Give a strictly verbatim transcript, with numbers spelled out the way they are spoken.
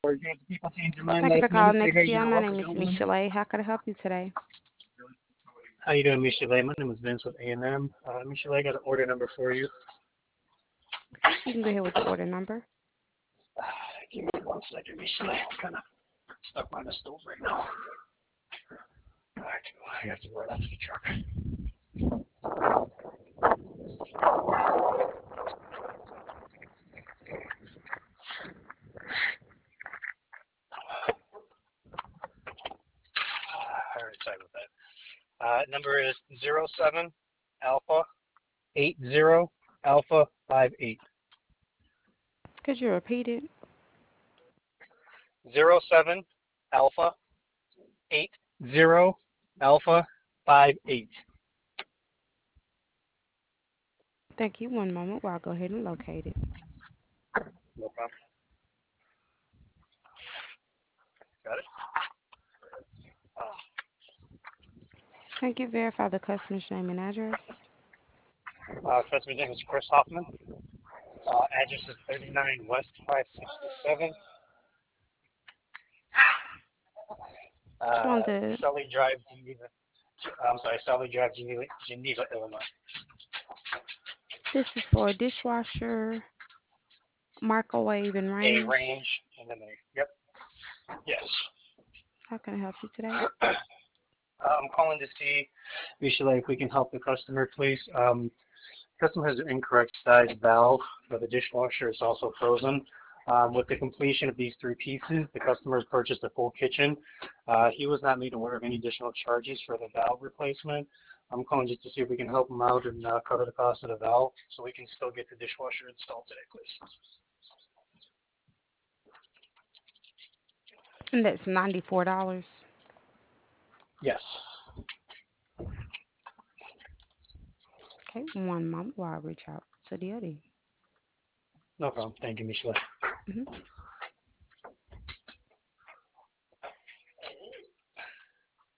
Or you have people change your mind Thank you for last minute, calling say, hey, you Nexia. know My what, name we is don't want them. Michelle. How can I help you today? How you doing, Michelle? My name is Vince with A and M. Uh, Michelle, I got an order number for you. Okay, you can go ahead with the order number. Uh, Give me one second, Michelle. I'm kind of stuck by the stove right now. All right, I have to run out to the truck. All right, sorry about that. Uh, number is zero seven Alpha eight zero Alpha five eight. Could you repeat it? Zero seven Alpha eight zero Alpha five eight. Thank you. One moment while I go ahead and locate it. No problem. Got it. Can you verify the customer's name and address? Uh, customer's name is Chris Hoffman. Uh, address is thirty-nine West five sixty-seven, Do you want uh, the, Sully Drive, Geneva. I'm sorry, Sully Drive, Geneva, Geneva, Illinois. this is for a dishwasher, microwave, and A range. range, and then a, yep, yes. How can I help you today? Uh, I'm calling to see, Michelle, if we can help the customer, please. Um, customer has an incorrect size valve for the dishwasher. It's also frozen. Um, with the completion of these three pieces, the customer has purchased a full kitchen. Uh, he was not made aware of any additional charges for the valve replacement. I'm calling just to see if we can help him out and uh, cover the cost of the valve so we can still get the dishwasher installed today, please. And that's ninety-four dollars. Yes, Okay, one moment while I reach out to the other. no problem. Thank you, Michelle. Mhm.